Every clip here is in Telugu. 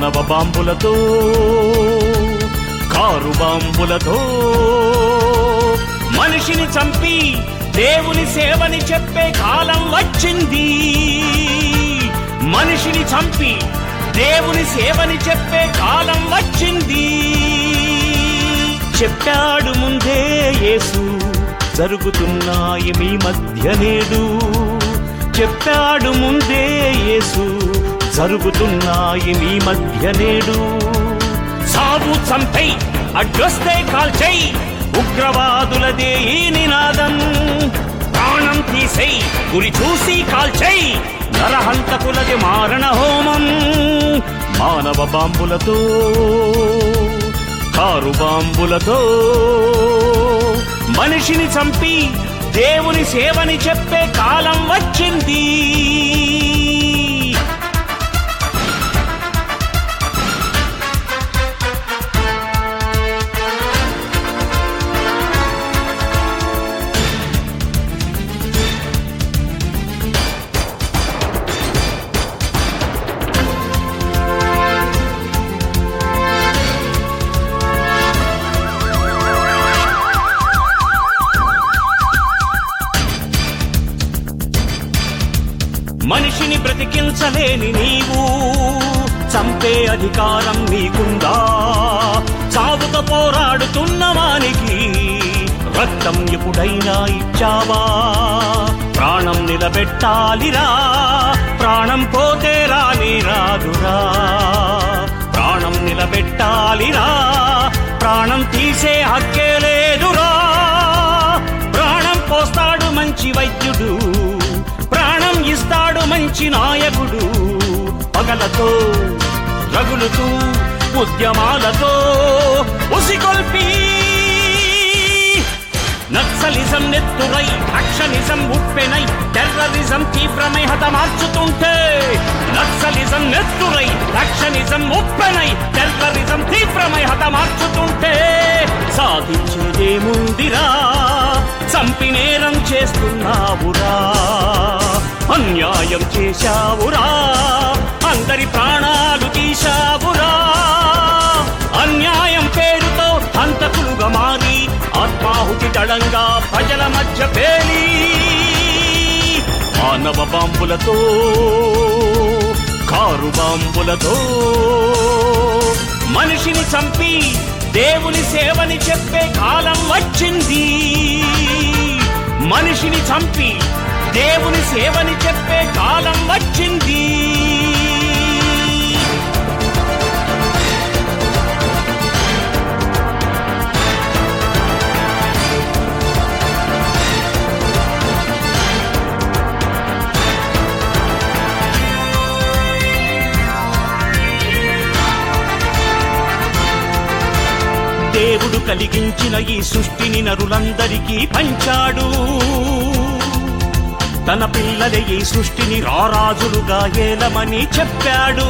మానవ బాంబులతో కారు బాంబులతో మనిషిని చంపి దేవుని సేవని చెప్పే కాలం వచ్చింది. మనిషిని చంపి దేవుని సేవని చెప్పే కాలం వచ్చింది. చెప్పాడు ముందే యేసు జరుగుతున్నాయి మీ మధ్య నేడు. చెప్పాడు ముందే యేసు జరుగుతున్నాయి మీ మధ్య నేడు. సాగు చంపై అడ్డొస్తే కాల్చై ఉగ్రవాదులదే ఈ నినాదం. ప్రాణం తీసై గురి చూసి కాల్చై నరహంతకులది మారణ హోమం. మానవ బాంబులతో కారు బాంబులతో మనిషిని చంపి దేవుని సేవని చెప్పే కాలం వచ్చింది. మనిషిని బ్రతికించలేని నీవు చంపే అధికారం నీకుందా? చావుతో పోరాడుతున్న వానికి రక్తం ఎప్పుడైనా ఇచ్చావా? ప్రాణం నిలబెట్టాలిరా, ప్రాణం పోతే రాని రాదురా. ప్రాణం నిలబెట్టాలిరా, ప్రాణం తీసే హక్కే లేదురా. ప్రాణం పోస్తాడు మంచి వైద్యుడు, ప్రాణం ఇస్తాడు మంచి నాయకుడు. పగలతో రగులుతూ ఉద్యమాలతో ఉసిగొల్పి నక్సలిజం నెత్తురై యాక్షనిజం ఉప్పెనై టెర్రరిజం తీవ్రమై హతమార్చుతుంటే. నక్సలిజం నెత్తురై యాక్షనిజం ఉప్పెనై టెర్రరిజం తీవ్రమై హతమార్చుతుంటే సాధించేదేముందిరా? చంపి నేరం చేస్తున్నావురా, అన్యాయం చేశావురా, అందరి ప్రాణాలు తీశావురా. అన్యాయం పేరుతో హంతకులుగా మారి ఆత్మాహుతి దళంగా ప్రజల మధ్య పేలి మానవ బాంబులతో కారు బాంబులతో మనిషిని చంపి దేవుని సేవని చెప్పే కాలం వచ్చింది. మనిషిని చంపి దేవుని సేవని చెప్పే కాలం వచ్చింది. దేవుడు కలిగించిన ఈ సృష్టిని నరులందరికీ పంచాడు. తన పిల్లలే ఈ సృష్టిని రారాజులుగా ఏలమని చెప్పాడు.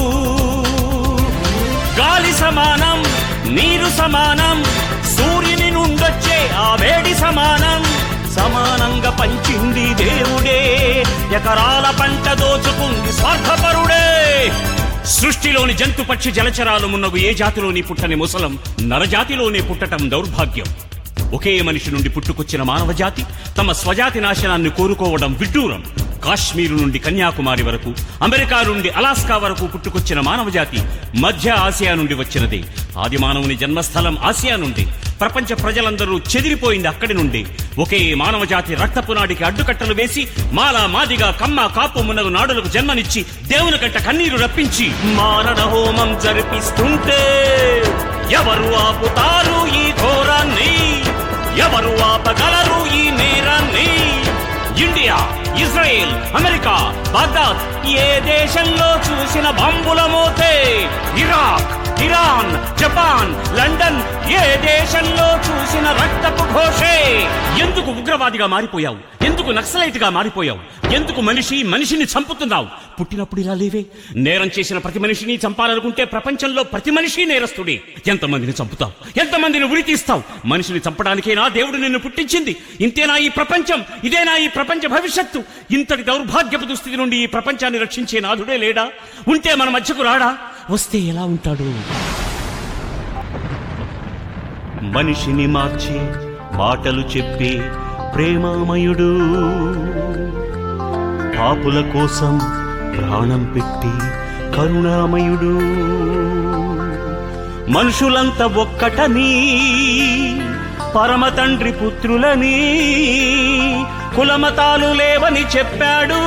గాలి సమానం, నీరు సమానం, సూర్యుని నుండొచ్చే ఆ వేడి సమానం. సమానంగా పంచింది దేవుడే, ఎకరాల పంట దోచుకుంది స్వార్థపరుడే. సృష్టిలోని జంతు పక్షి జలచరాలు మున్నగు ఏ జాతిలోని పుట్టని ముసలం నరజాతిలోనే పుట్టటం దౌర్భాగ్యం. ఒకే మనిషి నుండి పుట్టుకొచ్చిన మానవ జాతి తమ స్వజాతి నాశనాన్ని కోరుకోవడం విడ్డూరం. కాశ్మీరు నుండి కన్యాకుమారి వరకు, అమెరికా నుండి అలాస్కా వరకు పుట్టుకొచ్చిన మానవ జాతి మధ్య ఆసియా నుండి వచ్చినదే. ఆది మానవుని జన్మస్థలం ఆసియా నుండి. ప్రపంచ ప్రజలందరూ చెదిరిపోయింది అక్కడి నుండి. ఒకే మానవ జాతి రక్తపు నాడికి అడ్డుకట్టలు వేసి మాలా మాదిగా కమ్మ కాపు మున్నగు నాడులకు జన్మనిచ్చి దేవుని కంట కన్నీరు రప్పించి మారణ హోమం జరిపిస్తుంటే ఎవరు ఆపుతారు ఈ ఘోరాన్ని? ఎవరు ఆపగలరు ఈ నేరాన్ని? ఇండియా, ఇజ్రాయెల్, అమెరికా, బాగ్దాద్ ఏ దేశంలో చూసిన బాంబుల మోతే. ఇరాక్, ఇరాన్, జపాన్, లండన్ ఏ దేశంలో చూసిన రక్తపు ఘోషే. ఎందుకు ఉగ్రవాదిగా మారిపోయావు? ఎందుకు నక్సలైట్ గా మారిపోయావు? ఎందుకు మనిషిని చంపుతున్నావు? పుట్టినప్పుడు ఇలా లేవే. నేరం చేసిన ప్రతి మనిషిని చంపాలనుకుంటే ప్రపంచంలో ప్రతి మనిషి నేరస్తుడే. ఎంతమందిని చంపుతావు? ఎంతమందిని ఉరి తీస్తావు? మనిషిని చంపడానికేనా దేవుడు నిన్ను పుట్టించింది? ఇంతేనా ఈ ప్రపంచం? ఇదేనా ఈ ప్రపంచ భవిష్యత్తు? ఇంతటి దౌర్భాగ్యపు దుస్థితి నుండి ఈ ప్రపంచాన్ని రక్షించే నాథుడే లేడా? ఉంటే మన మధ్యకు రాడా? వస్తే ఎలా ఉంటాడు? మనిషిని మార్చి మాటలు చెప్పి ప్రేమామయుడు, పాపుల కోసం ప్రాణం పెట్టి కరుణామయుడు. మనుషులంతా ఒక్కటని, పరమ తండ్రి పుత్రులని, కులమతాలు లేవని చెప్పాడు.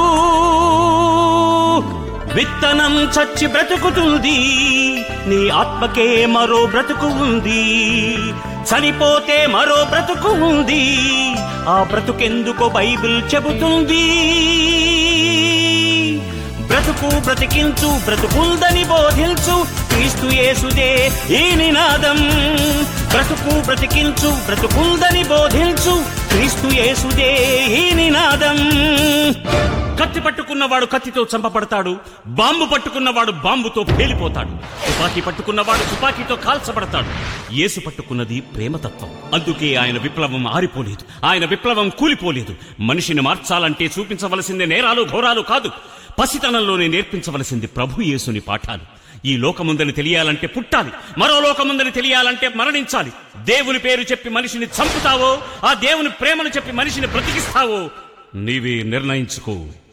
విత్తనం చచ్చి బ్రతుకుతుంది, నీ ఆత్మకే మరో బ్రతుకు ఉంది. చనిపోతే మరో బ్రతుకు ఉంది, ఆ బ్రతుకెందుకో బైబిల్ చెబుతుంది. బ్రతుకు బ్రతికించు, బ్రతుకుందని బోధించు, క్రీస్తు యేసుదే ఈ నినాదం. బ్రతుకు బ్రతికించు, బ్రతుకుందని బోధించు, క్రీస్తు యేసుదే ఈ నినాదం. కత్తి పట్టుకున్నవాడు కత్తితో చంపబడతాడు, బాంబు పట్టుకున్నవాడు బాంబుతో పేలిపోతాడు, తుపాకీ పట్టుకున్నవాడు తుపాకీతో కాల్చబడతాడు. యేసు పట్టుకున్నది ప్రేమతత్వం. అందుకే ఆయన విప్లవం ఆరిపోలేదు, ఆయన విప్లవం కూలిపోలేదు. మనిషిని మార్చాలంటే చూపించవలసింది నేరాలు ఘోరాలు కాదు, పసితనంలోనే నేర్పించవలసింది ప్రభు యేసుని పాఠాలు. ఈ లోకముందని తెలియాలంటే పుట్టాలి, మరో లోకముందని తెలియాలంటే మరణించాలి. దేవుని పేరు చెప్పి మనిషిని చంపుతావో, ఆ దేవుని ప్రేమను చెప్పి మనిషిని బ్రతికిస్తావో నీవే నిర్ణయించుకో.